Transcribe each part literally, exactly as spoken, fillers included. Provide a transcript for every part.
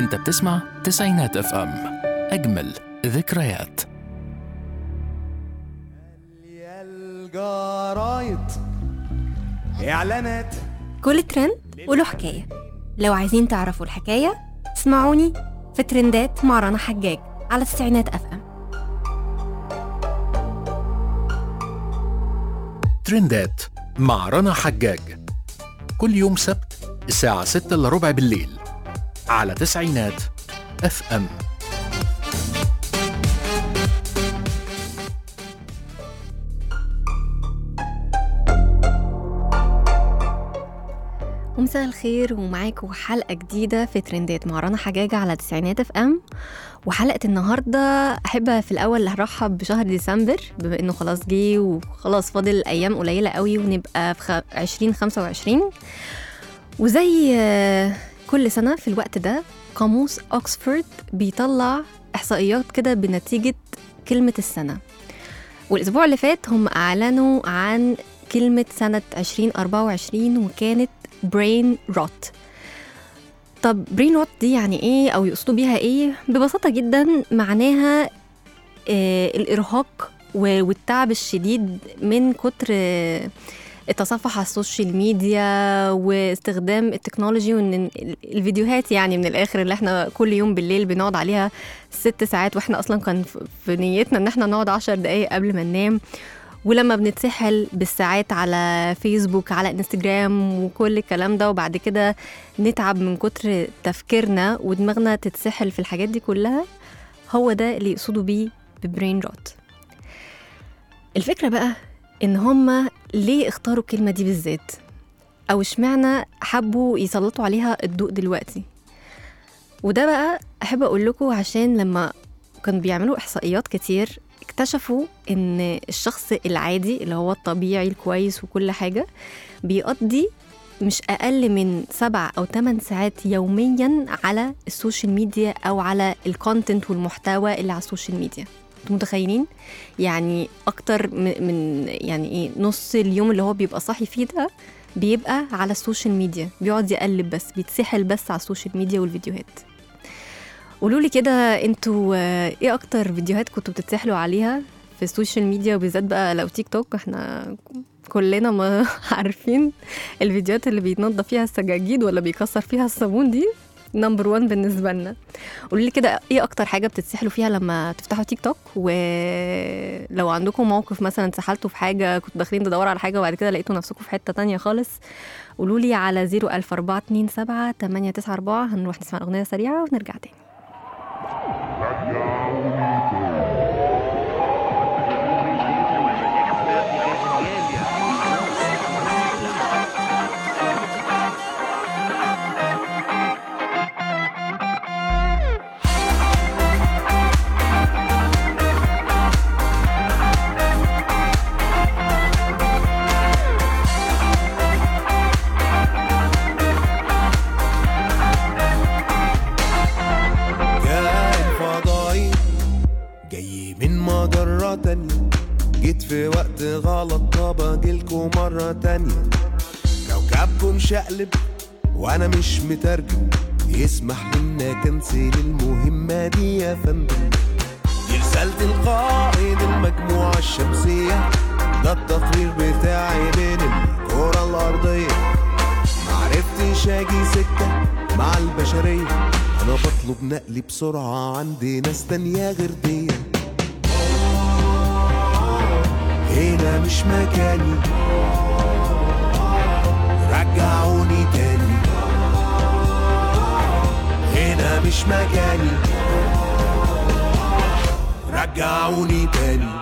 انت بتسمع تسعينات اف ام، اجمل ذكريات. يا الجرايد اعلانات، كل ترند وله حكاية. لو عايزين تعرفوا الحكاية اسمعوني في ترندات مع رنا حجاج على تسعينات اف ام. ترندات مع رنا حجاج كل يوم سبت الساعة ستة إلا ربع بالليل على تسعينات اف ام. ومساء الخير، ومعاكم حلقة جديدة في ترندات مع رنا حجاج على تسعينات اف ام. وحلقة النهاردة أحب في الأول أرحب بشهر ديسمبر، بما إنه خلاص جه وخلاص فاضل أيام قليلة قوي ونبقى في عشرين خمسة وعشرين. وزي كل سنة في الوقت ده قاموس أكسفورد بيطلع إحصائيات كده بنتيجة كلمة السنة. والأسبوع اللي فات هم أعلنوا عن كلمة سنة عشرين أربعة وعشرين وكانت برين روت. طب برين روت دي يعني ايه او يقصدوا بيها ايه؟ ببساطة جدا معناها آه الارهاق والتعب الشديد من كتر آه التصفح على السوشيال ميديا واستخدام التكنولوجي، وان الفيديوهات يعني من الاخر اللي احنا كل يوم بالليل بنقعد عليها ست ساعات، واحنا اصلا كان في نيتنا ان احنا نقعد عشر دقايق قبل ما ننام. ولما بنتسحل بالساعات على فيسبوك على انستجرام وكل الكلام ده، وبعد كده نتعب من كتر تفكيرنا ودماغنا تتسحل في الحاجات دي كلها، هو ده اللي يقصدوا بيه ببرين روت. الفكرة بقى ان هما ليه اختاروا الكلمة دي بالذات، او اشمعنى حبوا يسلطوا عليها الضوء دلوقتي. وده بقى احب اقول لكم عشان لما كانوا بيعملوا احصائيات كتير اكتشفوا ان الشخص العادي اللي هو الطبيعي الكويس وكل حاجة بيقضي مش اقل من سبع او ثمان ساعات يوميا على السوشيال ميديا او على الكونتنت والمحتوى اللي على السوشيال ميديا. انتوا متخيلين؟ يعني اكتر من يعني ايه نص اليوم اللي هو بيبقى صاحي فيه ده بيبقى على السوشيال ميديا، بيقعد يقلب بس، بيتسحل بس على السوشيال ميديا والفيديوهات. قولولي كده انتوا ايه اكتر فيديوهات كنتوا بتتسحلوا عليها في السوشيال ميديا، وبالذات بقى لو تيك توك. احنا كلنا ما عارفين الفيديوهات اللي بيتنضف فيها السجاجيد ولا بيكسر فيها الصابون دي نمبر وان بالنسبة لنا. قولولي كده ايه اكتر حاجة بتتسحلوا فيها لما تفتحوا تيك توك، ولو عندكم موقف مثلا سحلتوا في حاجة، كنتوا داخلين تدوروا على حاجة وبعد كده لقيتوا نفسكم في حتة تانية خالص. قولولي على زيرو ألف أربعة اتنين سبعة تمانية تسعة أربعة. هنروح نسمع أغنية سريعة ونرجع تاني. جيت في وقت غلط، طب اجيلكوا مرة تانية. كوكبكم شقلب وانا مش مترجم، يسمح لنا كنسل المهمة دي يا فندم. دي رسالة القائد المجموعة الشمسية، ده التقرير بتاعي بين الكرة الأرضية. معرفتش اجي سكة مع البشرية، انا بطلب نقلي بسرعة، عندي ناس تانية غير دي. هنا مش مكاني، رجعوني تاني. هنا مش مكاني، رجعوني تاني.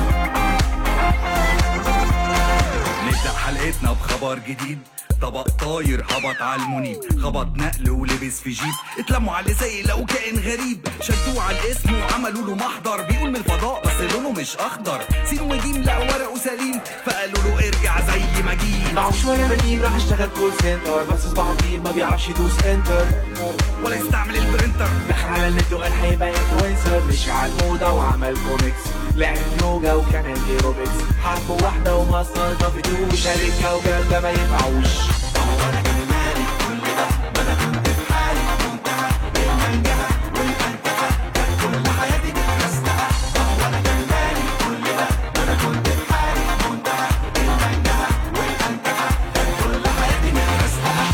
بخبر جديد، طبق طارق طاير هبط على المنيب، خبط نقل ولبس في جيب، اتلموا على زي لو كائن غريب، شدوه على الاسم وعملوا له محضر، بيقول من الفضاء بس لونه مش اخضر، سين وجيم لا ورقه سليم، فقالوا له ارجع زي ما جيت. معه شويه بديل راح اشتغل كول سنتر، بس صباحه طويل ما بيعرفش يدوس انتر ولا يستعمل البرنتر، دخل على النت وقال هيبقى انفلونسر، مشي على الموضه وعمل كوميكس، لعب يوجا وكمان ايروبكس، حرف واحده وما استلطفتوش، قال الكوكب ده ما ينفعوش. وانا كان مالي كل ده ما انا كنت في حالي منتهى المنجهه والانتهى، كان كل حياتي بتمسكها. وانا كان مالي كل ده ما انا كنت في حالي منتهى المنجهه والانتهى، كان كل حياتي بتمسكها.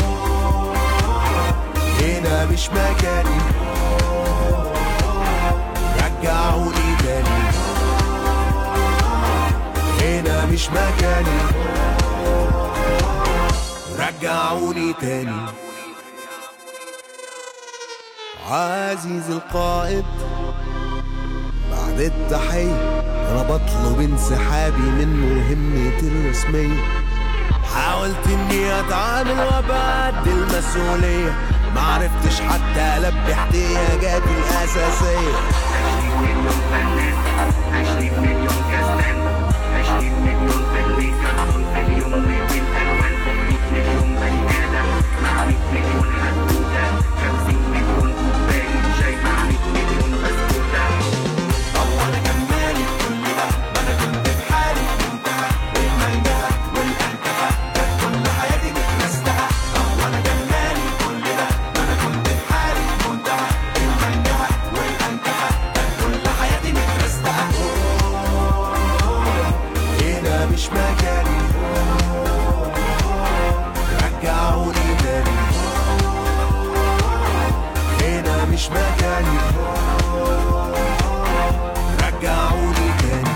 هنا مش مكاني، رجعوني تاني. هنا مش مكاني، رجعوني تاني. عزيز القائد بعد التحية أنا بطلب انسحابي من مهمتي الرسمية، حاولت اني اتعامل وابعد المسؤولية، معرفتش حتى ألبي احتياجاتي الأساسية. عشرين مليون فنان، عشرين مليون كسلان، عشرين مليون فنان كرتون في اليوم من ألوان، مية مليون بني آدم مع مية مليون حدوتة، خمسين مليون كوباية شاي مع مية مليون بسكوتة. طب وانا كان مالي كل ده ما انا كنت في حالي منتهى المنجهه والانتهى، كانت كل حياتي بتمسكها. طب وانا كان مالي كل ده ما انا كنت في حالي منتهى المنجهه والانتهى، كانت كل حياتي بتمسكها. هنا مش مكاني، رجعوني تاني. هنا مش مكاني، رجعوني تاني.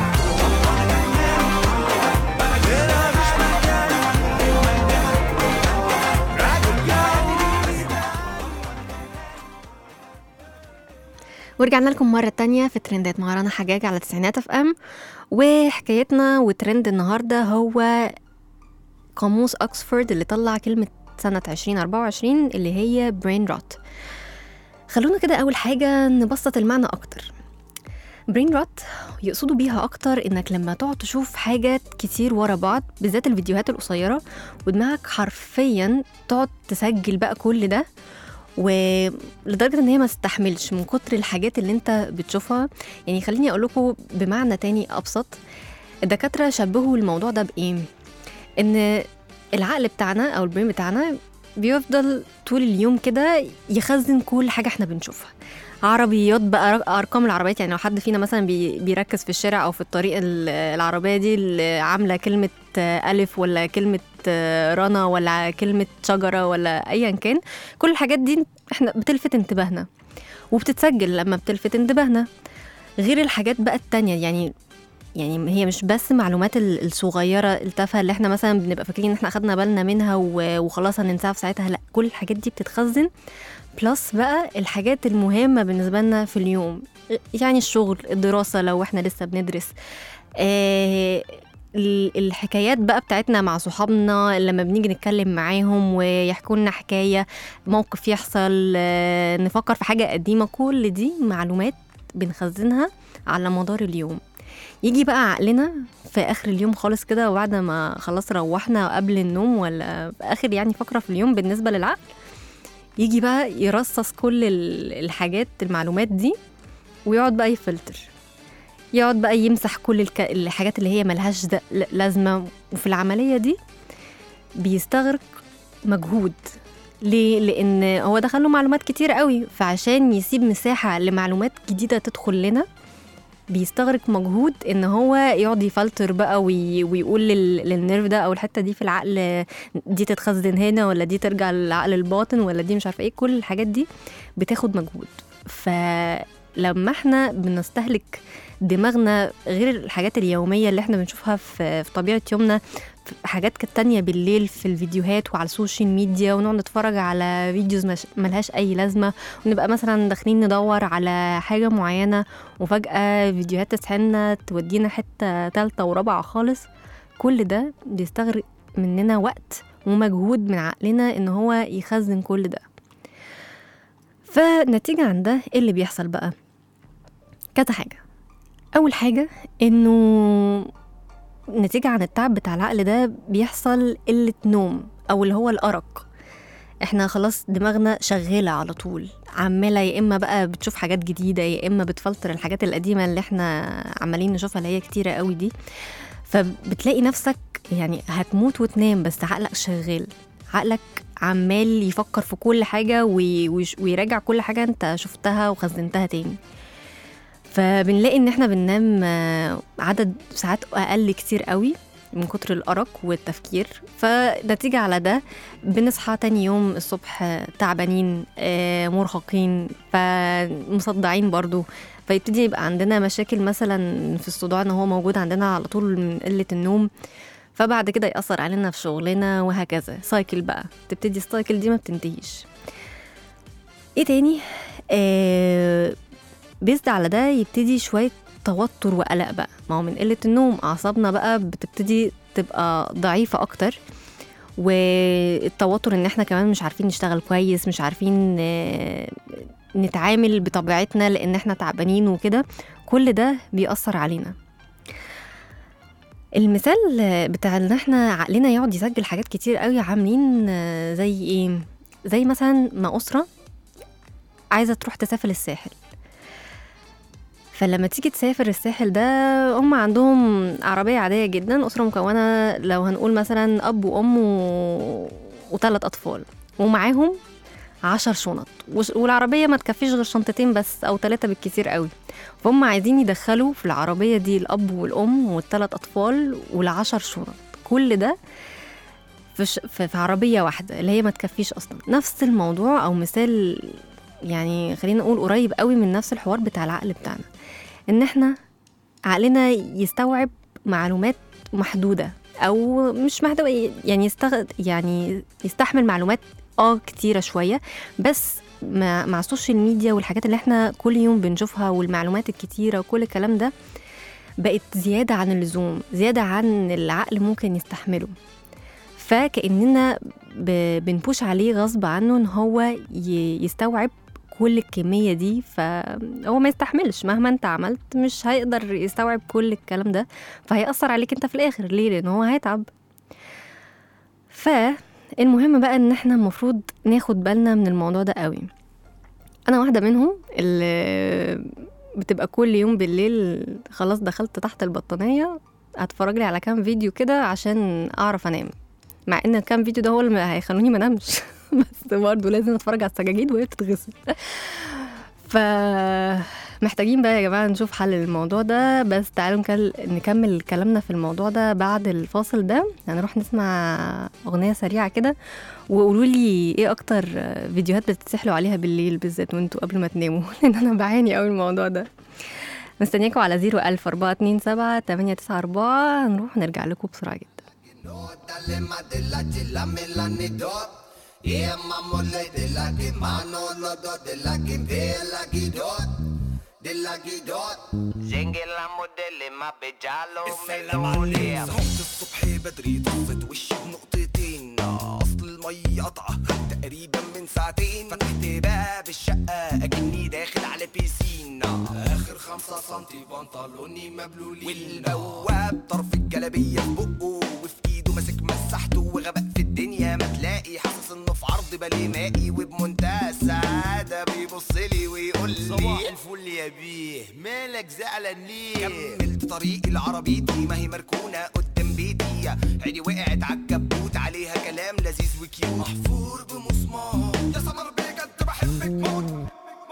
هنا مش مكاني، رجعوني. ورجعنا لكم مرة تانية في ترندات مع رنا حجاج على تسعينات اف ام. وحكايتنا وترند النهاردة هو قاموس أكسفورد اللي طلع كلمة سنة عشرين أربعة وعشرين اللي هي برين روت. خلونا كده أول حاجة نبسط المعنى أكتر. برين روت يقصدوا بيها أكتر إنك لما تقعد تشوف حاجات كتير ورا بعض، بالذات الفيديوهات القصيرة، ودماغك حرفيا تقعد تسجل بقى كل ده، ولدرجة ان هي ما تستحملش من كتر الحاجات اللي انت بتشوفها. يعني خليني اقول لكم بمعنى تاني ابسط، الدكاترة شبهوا الموضوع ده بايه؟ ان العقل بتاعنا او البرين بتاعنا بيفضل طول اليوم كده يخزن كل حاجة احنا بنشوفها، عربيات بقى، ارقام العربيات. يعني لو حد فينا مثلا بي بيركز في الشارع او في الطريق العربية دي اللي عاملة كلمة ألف ولا كلمة رنا ولا كلمة شجرة ولا أيا كان، كل الحاجات دي احنا بتلفت انتباهنا وبتتسجل لما بتلفت انتباهنا، غير الحاجات بقى التانية. يعني يعني هي مش بس معلومات الصغيرة التافهة اللي احنا مثلا بنبقى فاكرين ان احنا اخدنا بالنا منها وخلاص هننساها في ساعتها، لا، كل الحاجات دي بتتخزن، بلس بقى الحاجات المهمة بالنسبة لنا في اليوم، يعني الشغل، الدراسة لو احنا لسه بندرس، اه الحكايات بقى بتاعتنا مع صحابنا لما بنيجي نتكلم معاهم ويحكوا لنا حكاية، موقف يحصل، اه نفكر في حاجة قديمة، كل دي معلومات بنخزنها على مدار اليوم. يجي بقى عقلنا في آخر اليوم خالص كده، وبعد ما خلاص روحنا قبل النوم ولا في آخر يعني فقرة في اليوم بالنسبة للعقل، يجي بقى يرصص كل الحاجات المعلومات دي ويقعد بقى يفلتر، يقعد بقى يمسح كل الك... الحاجات اللي هي ملهاش لازمة. وفي العملية دي بيستغرق مجهود. ليه؟ لأن هو دخله معلومات كتير قوي، فعشان يسيب مساحة لمعلومات جديدة تدخل لنا بيستغرق مجهود ان هو يقعد يفلتر بقى وي... ويقول لل... للنيرف ده او الحته دي في العقل دي تتخزن هنا ولا دي ترجع للعقل الباطن ولا دي مش عارفه ايه. كل الحاجات دي بتاخد مجهود. فلما احنا بنستهلك دماغنا غير الحاجات اليوميه اللي احنا بنشوفها في, في طبيعه يومنا، حاجات تانية بالليل في الفيديوهات وعلى السوشيال ميديا، ونقعد نتفرج على فيديوز ملهاش أي لازمة، ونبقى مثلا داخلين ندور على حاجة معينة وفجأة فيديوهات تسحلنا تودينا حتة تالتة ورابعة خالص. كل ده بيستغرق مننا وقت ومجهود من عقلنا إن هو يخزن كل ده. فنتيجة عن ده إيه اللي بيحصل بقى؟ كذا حاجة. أول حاجة إنه نتيجة عن التعب بتاع العقل ده بيحصل قلة نوم أو اللي هو الأرق. احنا خلاص دماغنا شغالة على طول، عمالة يا إما بقى بتشوف حاجات جديدة يا إما بتفلتر الحاجات القديمة اللي احنا عمالين نشوفها اللي هي كتيرة قوي دي. فبتلاقي نفسك يعني هتموت وتنام بس عقلك شغال، عقلك عمال يفكر في كل حاجة ويراجع كل حاجة انت شفتها وخزنتها تاني. فبنلاقي ان احنا بننام عدد ساعات اقل كتير قوي من كتر الأرق والتفكير. فنتيجة على ده بنصحى تاني يوم الصبح تعبانين مرهقين فمصدعين برضو، فيبتدي يبقى عندنا مشاكل مثلا في الصداع ان هو موجود عندنا على طول من قلة النوم، فبعد كده يأثر علينا في شغلنا وهكذا. سايكل بقى تبتدي، السايكل دي ما بتنتهيش. ايه تاني؟ آه بيزد على ده يبتدي شوية توتر وقلق بقى، ما هو من قلة النوم أعصابنا بقى بتبتدي تبقى ضعيفة أكتر، والتوتر إن إحنا كمان مش عارفين نشتغل كويس، مش عارفين نتعامل بطبيعتنا لأن إحنا تعبانين وكده، كل ده بيأثر علينا. المثال بتاع إن إحنا عقلنا يقعد يسجل حاجات كتير قوي عاملين زي إيه؟ زي مثلا ما أسرة عايزة تروح تسافر الساحل، فلما تيجي تسافر الساحل ده هم عندهم عربية عادية جدا، أسرة مكونة لو هنقول مثلا أب وأم و... وثلاث أطفال ومعاهم عشر شنط، والعربية ما تكفيش غير شنطتين بس أو ثلاثة بالكثير قوي، فهم عايزين يدخلوا في العربية دي الأب والأم والثلاث أطفال والعشر شنط، كل ده في, ش... في عربية واحدة اللي هي ما تكفيش أصلا. نفس الموضوع أو مثال يعني خلينا نقول قريب قوي من نفس الحوار بتاع العقل بتاعنا، ان احنا عقلنا يستوعب معلومات محدودة او مش محدودة، يعني يستغ... يعني يستحمل معلومات اه كتيرة شوية، بس مع, مع السوشيال ميديا والحاجات اللي احنا كل يوم بنشوفها والمعلومات الكتيرة وكل الكلام ده بقت زيادة عن اللزوم، زيادة عن العقل ممكن يستحمله، فكأننا ب... بنبوش عليه غصب عنه ان هو ي... يستوعب كل الكمية دي، فهو ما يستحملش مهما انت عملت، مش هيقدر يستوعب كل الكلام ده، فهيأثر عليك انت في الآخر. ليه؟ لأن هو هيتعب. فالمهم بقى ان احنا المفروض ناخد بالنا من الموضوع ده قوي. انا واحدة منهم اللي بتبقى كل يوم بالليل خلاص دخلت تحت البطانية هتفرج لي على كام فيديو كده عشان اعرف انام، مع ان كام فيديو ده هو اللي هيخلوني ما نامش بس برضه لازم اتفرج على السجاجيد وهي بتتغسل. فمحتاجين بقى يا جماعه نشوف حل للموضوع ده، بس تعالوا نكمل كلامنا في الموضوع ده بعد الفاصل ده. هنروح نسمع اغنيه سريعه كده وقولوا لي ايه اكتر فيديوهات بتتسحلوا عليها بالليل بالذات وانتوا قبل ما تناموا، لان انا بعاني قوي الموضوع ده. مستنياكم على زيرو ألف أربعة اتنين سبعة تمانية تسعة أربعة. هنروح نرجع لكم بسرعه جدا. Yeah, mamole de la que mano lo do de la que de la que dot de la que dot زنجي la modelle ما بجالو ملولي. صحيت الصبح بدري طفت وشي بنقطتين، اصل المية قطعة تقريبا من ساعتين، فتحت باب الشقة اكني داخل على بيسين، اخر خمسة سنتي بنطلوني مبلولين، والبواب طرف الجلابية في بقه وفي ايده ماسك مسحته، وغبق في الدنيا ما تلاقي، حاسس انه في عرض بالي مائي، وبمنتهى السعادة بيبصلي ويقول لي صباح الفل يا بيه مالك زعلان ليه؟ كملت طريقي لعربيتي ما هي مركونة قدام بيتي، عيني وقعت عالكبوت عليها كلام لذيذ وكيوت، محفور بمسمار يا سمر بجد بحبك موت.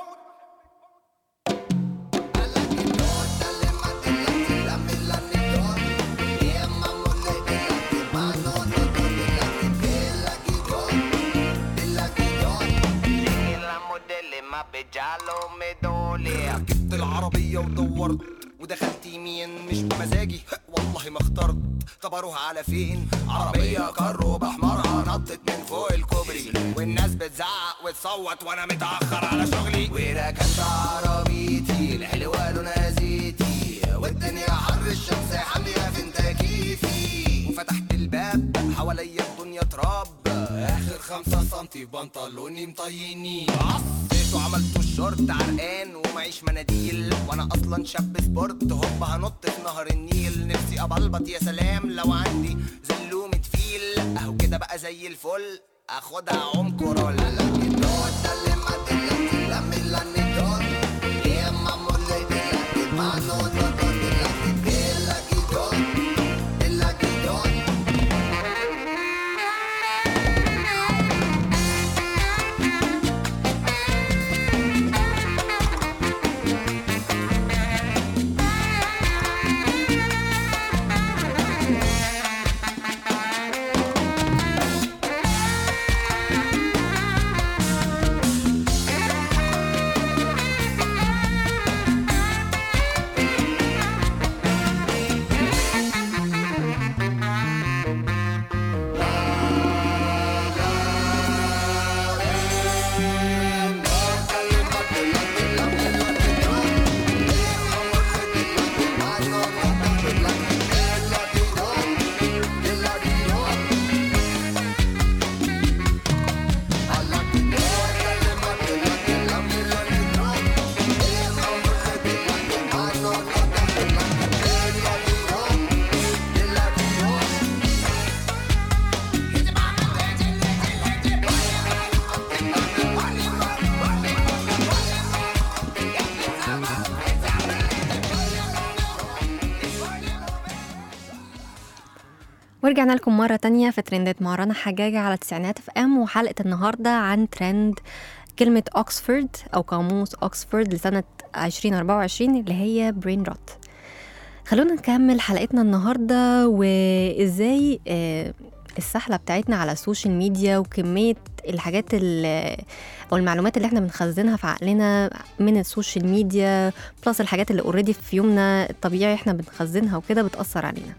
ركبت العربية ودورت ودخلت يمين مش بمزاجي والله ما اخترت، طب اروح على فين؟ عربية كارو بحمرها نطت من فوق الكوبري، والناس بتزعق وتصوت وانا متأخر على شغلي، وركبت عربيتي الحلوة لونها زيتي، والدنيا حر الشمس حامية في تكييفي، وفتحت الباب حواليا الدنيا تراب، خمسة سنتي بنطلوني مطيني عصيت وعملت الشورت عرقان ومعيش مناديل وانا اصلا شاب سبورت هوب هنط في نهر النيل نفسي ابلبط يا سلام لو عندي زلومة فيل اهو كده بقى زي الفل اخدها عم كورال ورجعنا لكم مرة تانية في ترندات مع رنا حجاج على تسعينات اف ام، وحلقة النهاردة عن ترند كلمة أوكسفورد أو قاموس أوكسفورد لسنة عشرين أربعة وعشرين اللي هي برين روت. خلونا نكمل حلقتنا النهاردة وإزاي السحلة بتاعتنا على السوشيال ميديا وكمية الحاجات أو المعلومات اللي احنا بنخزنها في عقلنا من السوشيال ميديا بلس الحاجات اللي اوريدي في يومنا الطبيعي احنا بنخزنها وكده بتأثر علينا.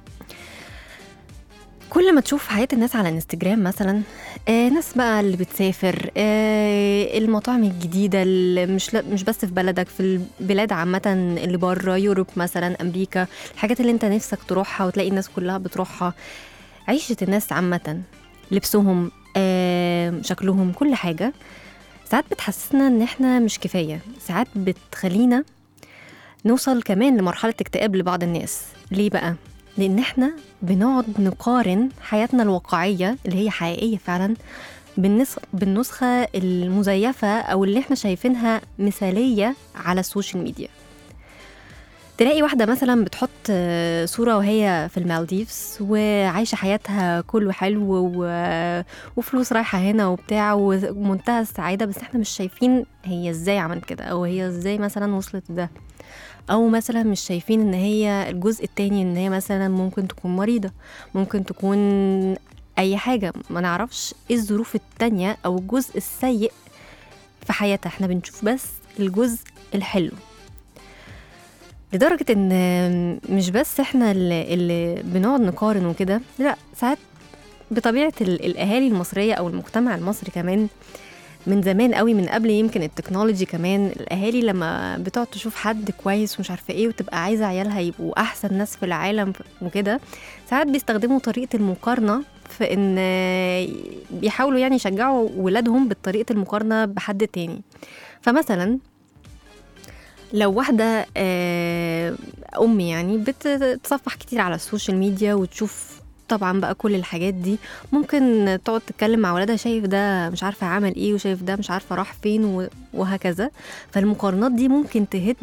كل ما تشوف حياة الناس على انستجرام مثلا، آه ناس بقى اللي بتسافر، آه المطاعم الجديدة اللي مش مش بس في بلدك، في البلاد عامة اللي بره، يوروب مثلا، أمريكا، الحاجات اللي انت نفسك تروحها وتلاقي الناس كلها بتروحها، عيشة الناس عامة، لبسهم، آه شكلهم، كل حاجة ساعات بتحسسنا ان احنا مش كفاية، ساعات بتخلينا نوصل كمان لمرحلة اكتئاب لبعض الناس. ليه بقى؟ لأن احنا بنقعد نقارن حياتنا الواقعية اللي هي حقيقية فعلا بالنسخة المزيفة أو اللي احنا شايفينها مثالية على السوشيال ميديا. تلاقي واحدة مثلا بتحط صورة وهي في المالديفز وعايشة حياتها كله حلو وفلوس رايحة هنا وبتاع ومنتهى السعادة، بس احنا مش شايفين هي ازاي عملت كده أو هي ازاي مثلا وصلت ده، أو مثلا مش شايفين إن هي الجزء التاني إن هي مثلا ممكن تكون مريضة، ممكن تكون أي حاجة، ما نعرفش إيه الظروف التانية أو الجزء السيء في حياتها. احنا بنشوف بس الجزء الحلو، لدرجة إن مش بس احنا اللي, اللي بنقعد نقارن وكده، لا ساعات بطبيعة الأهالي المصرية أو المجتمع المصري كمان من زمان قوي، من قبل يمكن التكنولوجي كمان، الأهالي لما بتقعد تشوف حد كويس ومش عارفة ايه وتبقى عايزة عيالها يبقوا أحسن ناس في العالم وكده، ساعات بيستخدموا طريقة المقارنة في إن بيحاولوا يعني يشجعوا ولادهم بالطريقة المقارنة بحد تاني. فمثلا لو واحدة أمي يعني بتصفح كتير على السوشيال ميديا وتشوف طبعا بقى كل الحاجات دي، ممكن تقعد تتكلم مع ولادها شايف ده مش عارفة عمل ايه وشايف ده مش عارفة راح فين وهكذا. فالمقارنات دي ممكن تهد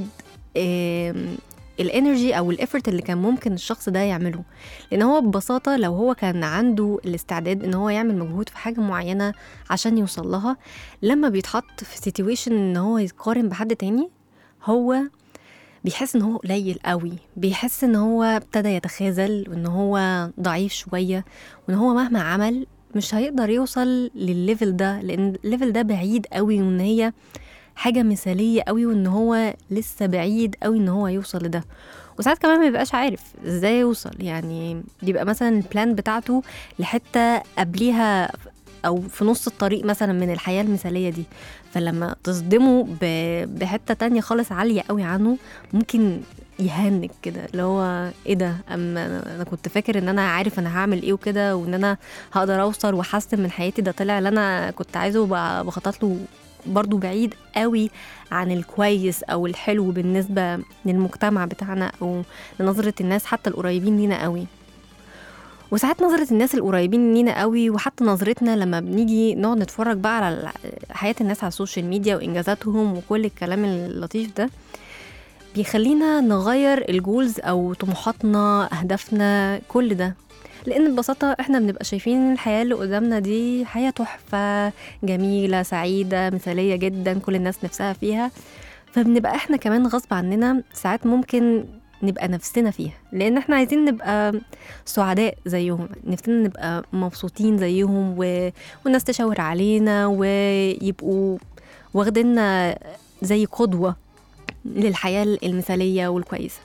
الانرجي او الافورت اللي كان ممكن الشخص ده يعمله، لان هو ببساطة لو هو كان عنده الاستعداد ان هو يعمل مجهود في حاجة معينة عشان يوصل لها، لما بيتحط في سيتويشن ان هو يقارن بحد تاني هو بيحس ان هو قليل قوي، بيحس ان هو ابتدى يتخاذل وان هو ضعيف شوية وان هو مهما عمل مش هيقدر يوصل للليفل ده، لان الليفل ده بعيد قوي وان هي حاجة مثالية قوي وان هو لسه بعيد قوي ان هو يوصل لده. وساعات كمان ما يبقاش عارف ازاي يوصل، يعني بيبقى مثلا البلان بتاعته لحتة قبليها او في نص الطريق مثلا من الحياه المثاليه دي، فلما تصدمه بحته تانية خالص عاليه قوي عنه ممكن يهنك كده، اللي هو ايه ده، اما انا كنت فاكر ان انا عارف انا هعمل ايه وكده وان انا هقدر اوصل واحسن من حياتي، ده طلع اللي انا كنت عايزه بخطط له برضو بعيد قوي عن الكويس او الحلو بالنسبه للمجتمع بتاعنا او لنظره الناس حتى القريبين لينا قوي. وساعات نظرة الناس القريبين لينا قوي وحتى نظرتنا لما بنيجي نقعد نتفرج بقى على حياة الناس على السوشيال ميديا وإنجازاتهم وكل الكلام اللطيف ده بيخلينا نغير الجولز أو طموحاتنا أهدافنا كل ده، لأن ببساطة إحنا بنبقى شايفين الحياة اللي قدامنا دي حياة تحفة جميلة سعيدة مثالية جدا كل الناس نفسها فيها، فبنبقى إحنا كمان غصب عننا ساعات ممكن نبقى نفسنا فيها، لأن احنا عايزين نبقى سعداء زيهم، نفسنا نبقى مبسوطين زيهم و... والناس تشاور علينا ويبقوا واخديننا زي قدوة للحياة المثالية والكويسة.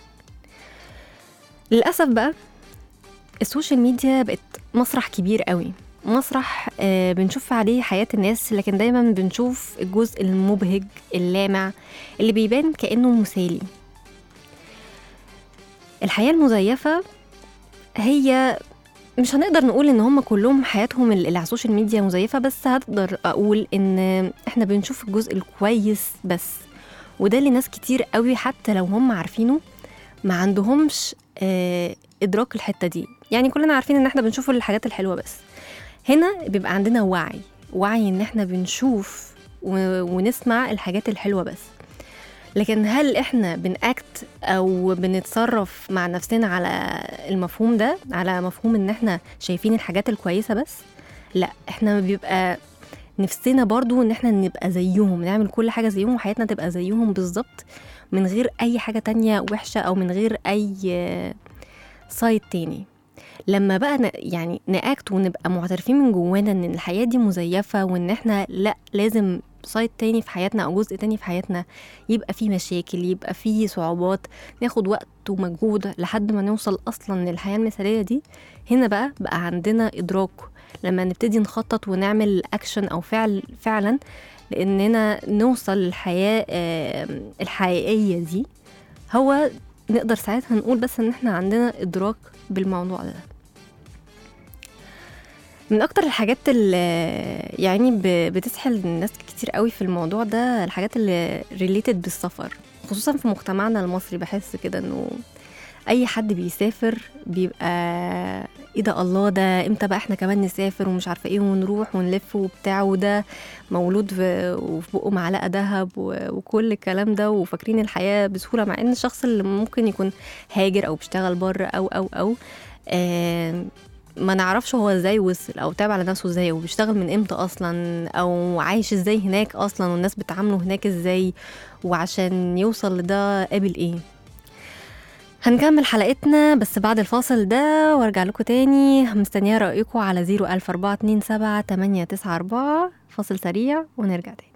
للأسف بقى السوشيال ميديا بقت مسرح كبير قوي، مسرح آه بنشوف عليه حياة الناس، لكن دايما بنشوف الجزء المبهج اللامع اللي بيبان كأنه مثالي. الحياة المزيفة هي مش هنقدر نقول ان هم كلهم حياتهم اللي على السوشيال ميديا مزيفة، بس هقدر اقول ان احنا بنشوف الجزء الكويس بس، وده اللي ناس كتير قوي حتى لو هم عارفينه ما عندهمش اه ادراك الحتة دي. يعني كلنا عارفين ان احنا بنشوف الحاجات الحلوة، بس هنا بيبقى عندنا وعي وعي ان احنا بنشوف ونسمع الحاجات الحلوة بس، لكن هل احنا بنأكت او بنتصرف مع نفسنا على المفهوم ده، على مفهوم ان احنا شايفين الحاجات الكويسة بس؟ لا، احنا بيبقى نفسنا برضو ان احنا نبقى زيهم، نعمل كل حاجة زيهم وحياتنا تبقى زيهم بالظبط من غير اي حاجة تانية وحشة او من غير اي سايت تاني. لما بقى يعني نأكت ونبقى معترفين من جوانا ان الحياة دي مزيفة وان احنا لا لازم سايد تاني في حياتنا أو جزء تاني في حياتنا يبقى فيه مشاكل، يبقى فيه صعوبات، ناخد وقت ومجهود لحد ما نوصل أصلا للحياة المثالية دي، هنا بقى بقى عندنا إدراك لما نبتدي نخطط ونعمل أكشن أو فعل فعلا لأننا نوصل للحياة الحقيقية دي. هو نقدر ساعتها نقول بس إن احنا عندنا إدراك بالموضوع ده. من اكتر الحاجات اللي يعني بتسحل الناس كتير قوي في الموضوع ده الحاجات اللي ريليتد بالسفر، خصوصا في مجتمعنا المصري. بحس كده انه اي حد بيسافر بيبقى ايه ده، الله ده امتى بقى احنا كمان نسافر ومش عارفه ايه ونروح ونلف وبتاع، وده مولود وفي بقه معلقه ذهب وكل الكلام ده، وفاكرين الحياه بسهوله، مع ان الشخص اللي ممكن يكون هاجر او بيشتغل بره او او او آه ما نعرفش هو ازاي وصل او تابع على نفسه ازاي وبيشتغل من امتى اصلا او عايش ازاي هناك اصلا والناس بتعامله هناك ازاي، وعشان يوصل لده قابل ايه. هنكمل حلقتنا بس بعد الفاصل ده وارجع لكم تاني، مستنيه رأيكم على زيرو ألف أربعة اتنين سبعة تمانية تسعة أربعة. فاصل سريع ونرجع تاني.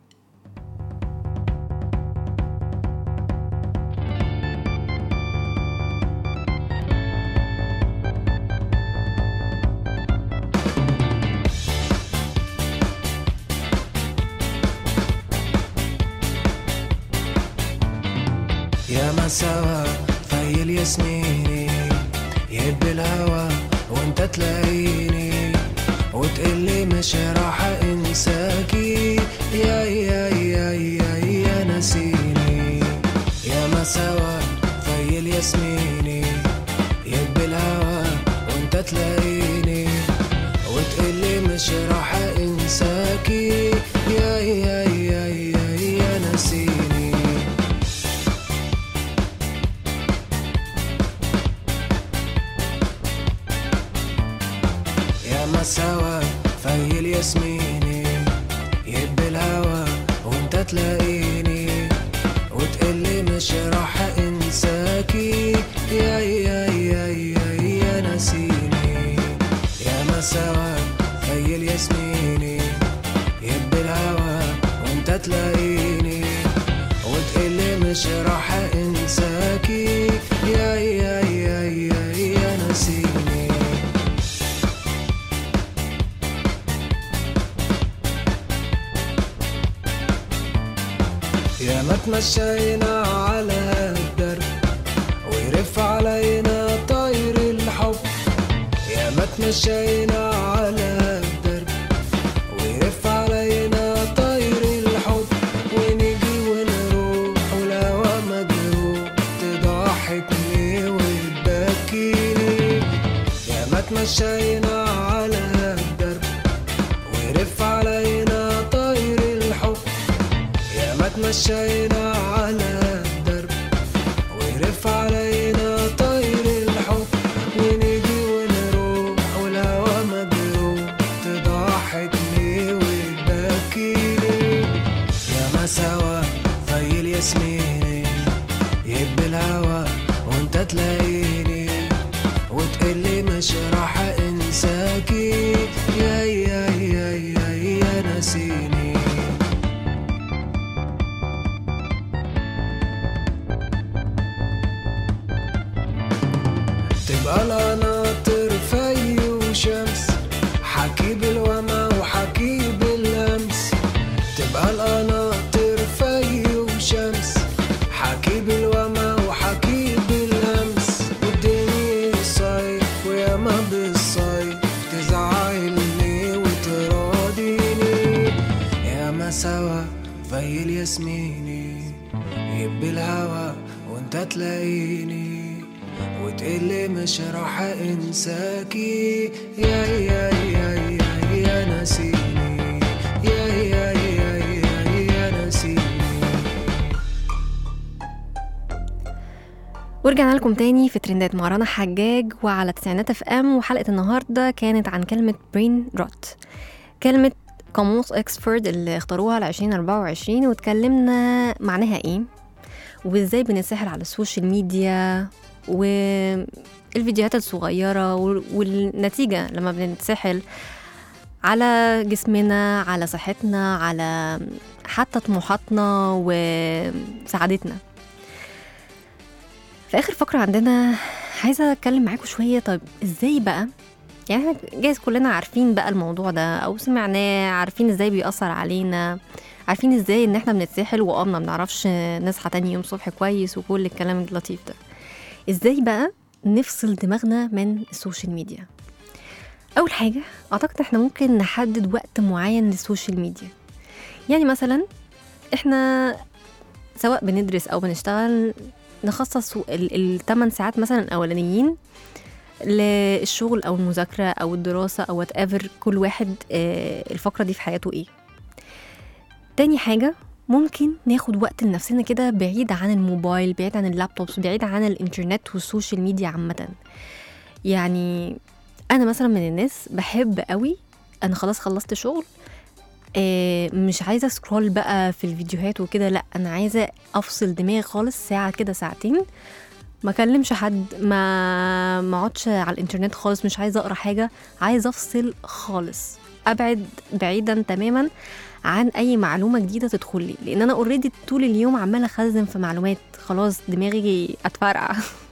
يا ما سوا في الياسميني يهب الهوا وانت تلاقيني وتقلي مش راح انساكي، يا يا يا يا يا نسيني. يا ما سوا في الياسميني يهب الهوا وانت تلاقيني وتقلي مش راح انساكي، يا يا يا يا يا نسيني. سوا في الياسميني يهب الهوا وانت تلاقيني وتقلي مش راح انساكي، يا يا يا يا يا نسيني. يا ما سوا في الياسميني يهب الهوا وانت تلاقيني وتقلي مش راح انساكي، يا يا يا يا يا نسيني. يا ما تمشينا على الدرب ويرف علينا طير الحب. يا ما تمشينا على الدرب ويرف علينا طير الحب. ونيجي ونروح والهوا مجروح تضحكني وتبكيني. يا ما تمشينا على الدرب ويرف علينا طير الحب. يا ما تمشينا على الدرب ويرف علينا طير الحب. ونيجي ونروح والهوا مجروح تضحكني وتبكيني. يا ما سوا زي الياسميني يهب الهوا وانت تلاقيني وتقلي مش راح انساكي. يا يا يا يا يا ناسيني. تبقى القناطر في وشمس حكي بالوما وحكي باللمس. تبقى القناطر في وشمس حكي بالوما وحكي باللمس. والدنيا صيف وياما بالصيف تزعلني وتراضيني. يا ما سوا في الياسميني يهب الهوا وانت تلاقيني وتقلي مش راح انساكي. يا يا يا يا يا ناسيني. يا يا يا يا يا ناسيني. ورجعنا لكم تاني في ترندات مع رنا حجاج وعلى تسعينات اف ام. وحلقة النهاردة كانت عن كلمة برين روت، كلمة قاموس اكسفورد اللي اختاروها لعشرين أربعة وعشرين، واتكلمنا معناها ايه وازاي بنتسحل على السوشيال ميديا والفيديوهات الصغيرة والنتيجة لما بنتسحل على جسمنا، على صحتنا، على حتى طموحاتنا وسعادتنا. في آخر فقرة عندنا عايزة أتكلم معاكم شوية. طيب إزاي بقى، يعني احنا جايز كلنا عارفين بقى الموضوع ده أو سمعناه، عارفين إزاي بيأثر علينا، عارفين إزاي إن احنا بنتسحل وقامنا بنعرفش نصحى تاني يوم صبح كويس وكل الكلام اللطيف ده. إزاي بقى نفصل دماغنا من السوشيال ميديا؟ أول حاجة أعتقد احنا ممكن نحدد وقت معين للسوشيال ميديا. يعني مثلا احنا سواء بندرس أو بنشتغل نخصص الثمان ساعات مثلا الأولانيين للشغل أو المذاكرة أو الدراسة أو whatever، كل واحد الفقرة دي في حياته إيه. تاني حاجة ممكن ناخد وقت لنفسنا كده بعيد عن الموبايل، بعيد عن اللابتوبس، بعيد عن الانترنت والسوشيال ميديا عامة. يعني أنا مثلا من الناس بحب قوي، أنا خلاص خلصت شغل مش عايزة سكرول بقى في الفيديوهات وكده، لأ أنا عايزة أفصل دماغي خالص ساعة كده ساعتين، ما كلمش حد، ما ما اقعدش على الانترنت خالص، مش عايزة أقرأ حاجة، عايزة أفصل خالص، أبعد بعيدا تماما عن أي معلومة جديدة تدخل لي، لأن أنا اوريدي طول اليوم عمالة أخزن في معلومات، خلاص دماغي أتفرقع.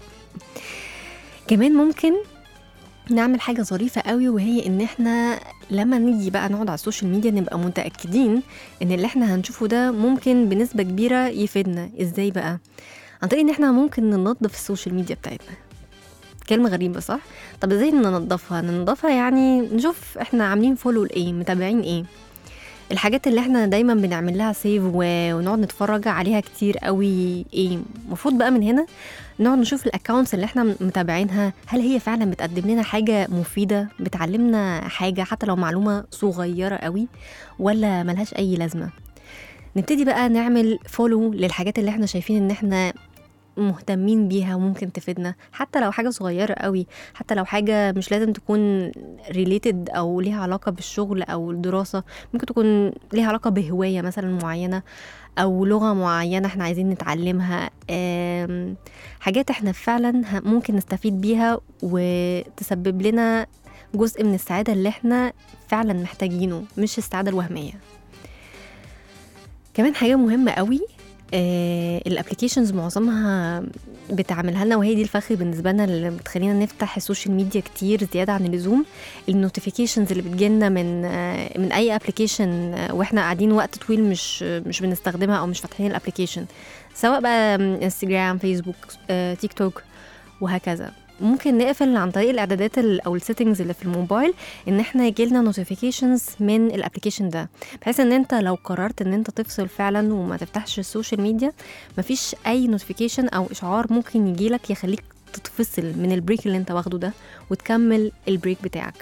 كمان ممكن نعمل حاجة ظريفة قوي، وهي إن إحنا لما نيجي بقى نقعد على السوشيال ميديا نبقى متأكدين إن اللي إحنا هنشوفه ده ممكن بنسبة كبيرة يفيدنا. إزاي بقى؟ عن طريق إن إحنا ممكن ننظف السوشيال ميديا بتاعتنا. كلمة غريبة صح؟ طب إزاي ننظفها؟ ننظفها يعني نشوف إحنا عاملين فولو لإيه، متابعين إيه، الحاجات اللي احنا دايما بنعمل لها سيف ونقعد نتفرج عليها كتير قوي ايه. المفروض بقى من هنا نقعد نشوف الاكاونتس اللي احنا متابعينها، هل هي فعلا بتقدم لنا حاجة مفيدة، بتعلمنا حاجة حتى لو معلومة صغيرة قوي، ولا ملهاش اي لازمة. نبتدي بقى نعمل فولو للحاجات اللي احنا شايفين ان احنا مهتمين بيها وممكن تفيدنا، حتى لو حاجة صغيرة قوي، حتى لو حاجة مش لازم تكون related أو ليها علاقة بالشغل أو الدراسة، ممكن تكون ليها علاقة بهواية مثلا معينة أو لغة معينة احنا عايزين نتعلمها، حاجات احنا فعلا ممكن نستفيد بيها وتسبب لنا جزء من السعادة اللي احنا فعلا محتاجينه، مش السعادة الوهمية. كمان حاجة مهمة قوي الابليكيشنز معظمها بتعملها لنا، وهي دي الفخر بالنسبه لنا اللي بتخلينا نفتح السوشيال ميديا كتير زياده عن اللزوم. النوتيفيكيشنز اللي بتجيلنا من آه من اي ابليكيشن آه واحنا قاعدين وقت طويل مش مش بنستخدمها او مش فاتحين الابليكيشن، سواء بقى انستجرام، فيسبوك، آه تيك توك وهكذا. ممكن نقفل عن طريق الاعدادات او السيتنجز اللي في الموبايل ان احنا يجيلنا نوتيفيكيشنز من الابليكيشن ده، بحيث ان انت لو قررت ان انت تفصل فعلا وما تفتحش السوشيال ميديا مفيش اي نوتيفيكيشن او اشعار ممكن يجيلك يخليك تتفصل من البريك اللي انت واخده ده وتكمل البريك بتاعك.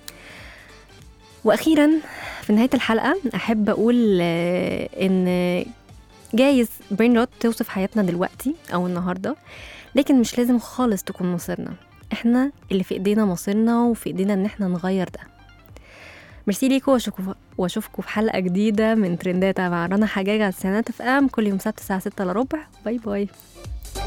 واخيرا في نهاية الحلقة احب اقول ان جايز برين روت توصف حياتنا دلوقتي او النهاردة، لكن مش لازم خالص تكون مصيرنا. احنا اللي في ايدينا مصيرنا، وفي ايدينا ان احنا نغير ده. ميرسي ليكم، واشوفكم في حلقة جديدة من ترندات مع رنا حجاج على تسعينات اف ام كل يوم سبت الساعة ستة الا ربع. باي باي.